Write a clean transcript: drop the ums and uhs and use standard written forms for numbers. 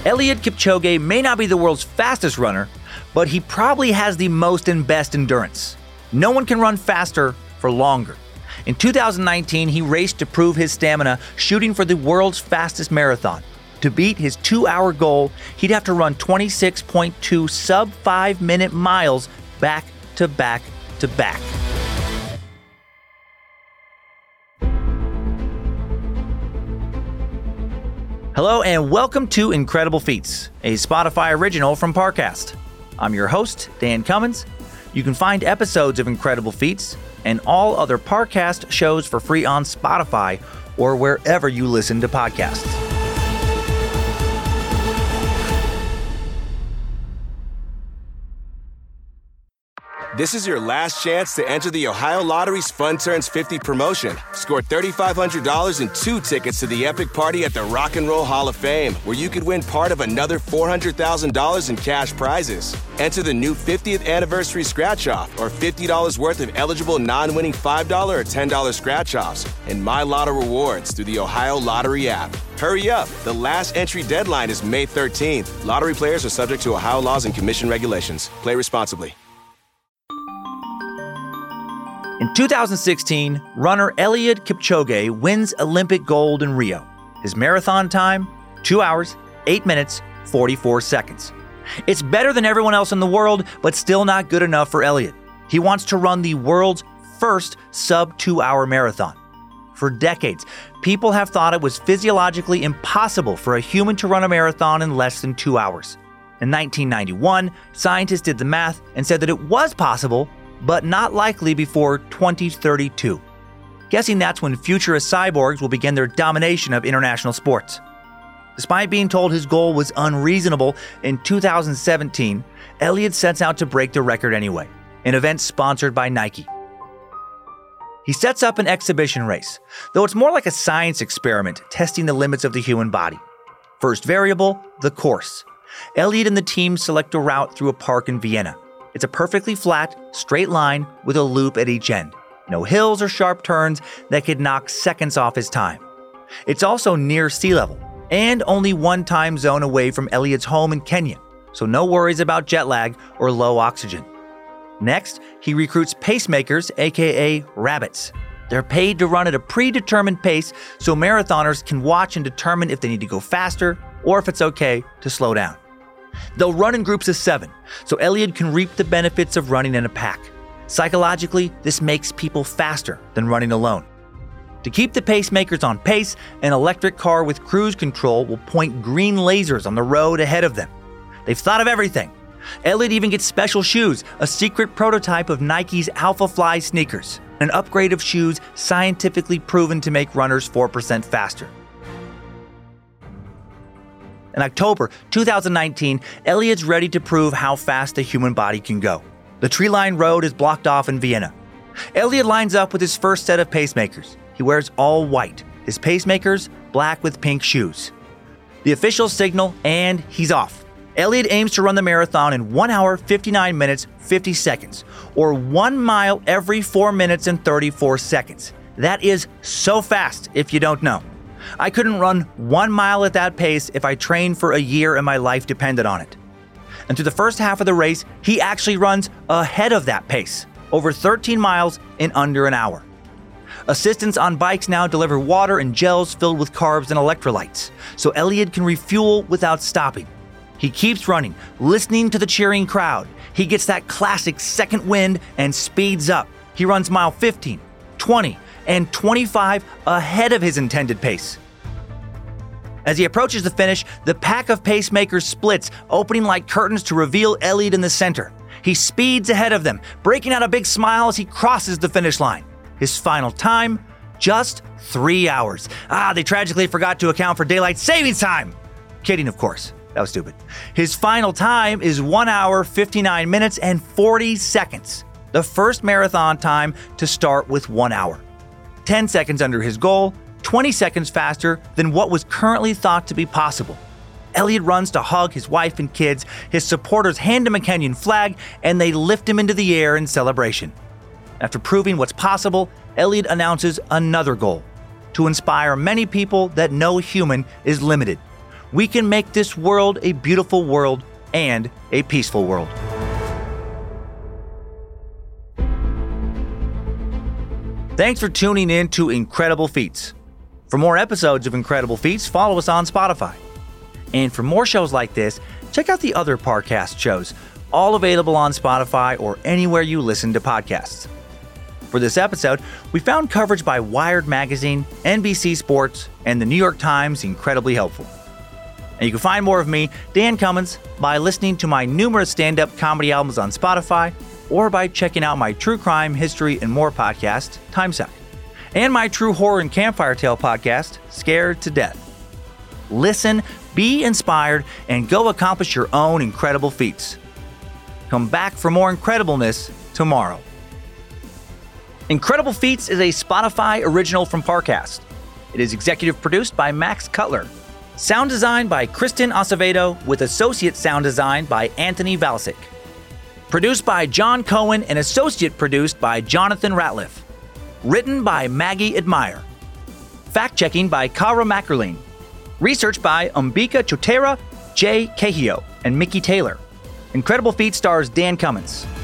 Eliud Kipchoge may not be the world's fastest runner, but he probably has the most and best endurance. No one can run faster for longer. In 2019, he raced to prove his stamina, shooting for the world's fastest marathon. To beat his 2-hour goal, he'd have to run 26.2 sub-5-minute miles back to back to back. Hello and welcome to Incredible Feats, a Spotify original from Parcast. I'm your host, Dan Cummins. You can find episodes of Incredible Feats and all other Parcast shows for free on Spotify or wherever you listen to podcasts. This is your last chance to enter the Ohio Lottery's Fun Turns 50 promotion. Score $3,500 and 2 tickets to the epic party at the Rock and Roll Hall of Fame, where you could win part of another $400,000 in cash prizes. Enter the new 50th anniversary scratch-off or $50 worth of eligible non-winning $5 or $10 scratch-offs and My Lotto rewards through the Ohio Lottery app. Hurry up. The last entry deadline is May 13th. Lottery players are subject to Ohio laws and commission regulations. Play responsibly. In 2016, runner Eliud Kipchoge wins Olympic gold in Rio. His marathon time, 2 hours, 8 minutes, 44 seconds. It's better than everyone else in the world, but still not good enough for Eliud. He wants to run the world's first sub-2-hour marathon. For decades, people have thought it was physiologically impossible for a human to run a marathon in less than 2 hours. In 1991, scientists did the math and said that it was possible, but not likely before 2032. Guessing that's when futurist cyborgs will begin their domination of international sports. Despite being told his goal was unreasonable, in 2017, Eliud sets out to break the record anyway, an event sponsored by Nike. He sets up an exhibition race, though it's more like a science experiment testing the limits of the human body. First variable, the course. Eliud and the team select a route through a park in Vienna. It's a perfectly flat, straight line with a loop at each end. No hills or sharp turns that could knock seconds off his time. It's also near sea level and only one time zone away from Eliud's home in Kenya, so no worries about jet lag or low oxygen. Next, he recruits pacemakers, aka rabbits. They're paid to run at a predetermined pace so marathoners can watch and determine if they need to go faster or if it's okay to slow down. They'll run in groups of 7, so Eliud can reap the benefits of running in a pack. Psychologically, this makes people faster than running alone. To keep the pacemakers on pace, an electric car with cruise control will point green lasers on the road ahead of them. They've thought of everything. Eliud even gets special shoes, a secret prototype of Nike's Alpha Fly sneakers, an upgrade of shoes scientifically proven to make runners 4% faster. In October 2019, Eliud's ready to prove how fast the human body can go. The tree-lined road is blocked off in Vienna. Eliud lines up with his first set of pacemakers. He wears all white, his pacemakers black with pink shoes. The officials signal and he's off. Eliud aims to run the marathon in 1 hour, 59 minutes, 50 seconds, or 1 mile every 4 minutes and 34 seconds. That is so fast if you don't know. I couldn't run 1 mile at that pace if I trained for a year and my life depended on it. And through the first half of the race, he actually runs ahead of that pace, over 13 miles in under an hour. Assistants on bikes now deliver water and gels filled with carbs and electrolytes, so Eliud can refuel without stopping. He keeps running, listening to the cheering crowd. He gets that classic second wind and speeds up. He runs mile 15, 20, and 25 ahead of his intended pace. As he approaches the finish, the pack of pacemakers splits, opening like curtains to reveal Eliud in the center. He speeds ahead of them, breaking out a big smile as he crosses the finish line. His final time, just 3 hours. They tragically forgot to account for daylight savings time. Kidding, of course. That was stupid. His final time is 1 hour, 59 minutes, and 40 seconds. The first marathon time to start with 1 hour. 10 seconds under his goal, 20 seconds faster than what was currently thought to be possible. Eliud runs to hug his wife and kids. His supporters hand him a Kenyan flag, and they lift him into the air in celebration. After proving what's possible, Eliud announces another goal: to inspire many people that no human is limited. we can make this world a beautiful world and a peaceful world. Thanks for tuning in to Incredible Feats. For more episodes of Incredible Feats, follow us on Spotify. And for more shows like this, check out the other Parcast shows, all available on Spotify or anywhere you listen to podcasts. For this episode, we found coverage by Wired Magazine, NBC Sports, and the New York Times incredibly helpful. And you can find more of me, Dan Cummins, by listening to my numerous stand-up comedy albums on Spotify, or by checking out my true crime, history, and more podcast, Timesuck, and my true horror and campfire tale podcast, Scared to Death. Listen, be inspired, and go accomplish your own incredible feats. Come back for more incredibleness tomorrow. Incredible Feats is a Spotify original from Parcast. It is executive produced by Max Cutler. Sound design by Kristen Acevedo with associate sound design by Anthony Valsic. Produced by John Cohen and associate produced by Jonathan Ratliff. Written by Maggie Admire. Fact-checking by Kara Mackerling. Research by Umbika Chotera, Jay Cahio, and Mickey Taylor. Incredible Feats stars Dan Cummins.